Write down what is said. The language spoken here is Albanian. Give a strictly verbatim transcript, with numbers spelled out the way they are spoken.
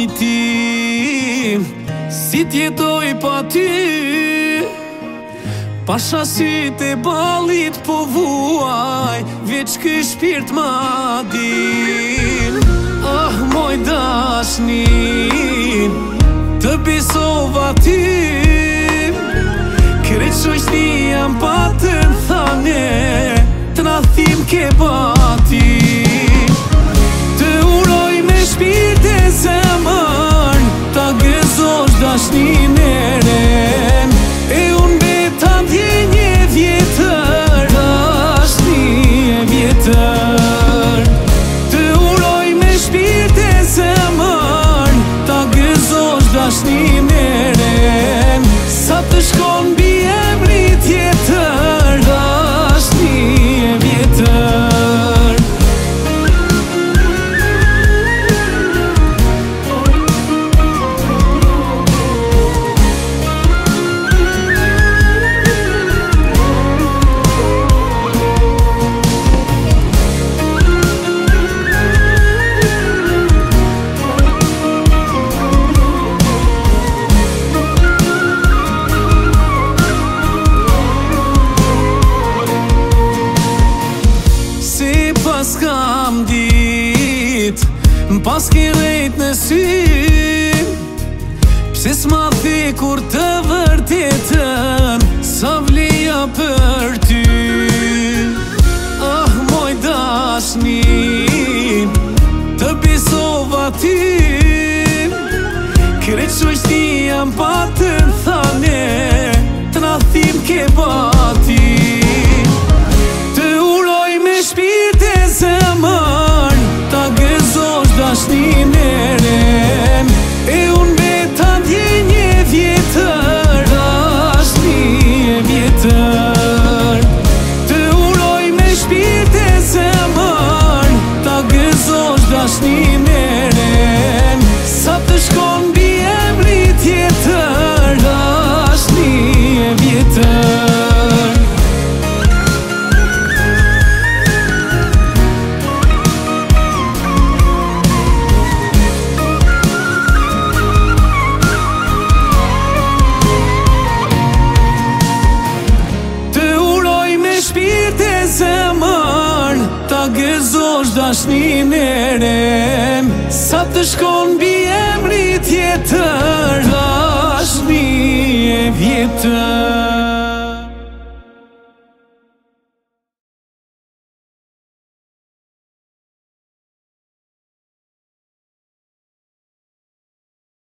bali ti, si t'jetoj pa ty. Pasha syt e balit po vuaj, veç ky shpirt ma din. Ah, moj dashnin, të besova ty, krejt shoqni jam pa të thane, të na thim ke bati. Të uroj me shpirt e zemër, ta gëzosh dashnin e ren, e unë beta ndjenje vjetër, dashni e vjetër. Të uroj me shpirt e zemër, ta gëzosh dashnin e ren, sa të shkon mbi emri tjetër, dashni e vjetër. Pas kam dit, pas ki rejt në sy, pse s'ma the kur të vërtetën, sa vleja për ty. Ah, moj dashni, të besova ty, krejt shoqni jam pa të thane, të na thim ke bati. Të uroj me shpirt e zemër, ta gëzosh dashnin e ren, e unë beta ndjenje vjetër, dashni e vjetër. Të uroj me shpirt e zemër, ta gëzosh dashnin e ren, sa të shkon mbi emri tjetër, dashni e vjetër. Zemër, ta gëzosh dashnin e ren, sa të shkon mbi emri tjetër, dashni e vjetër.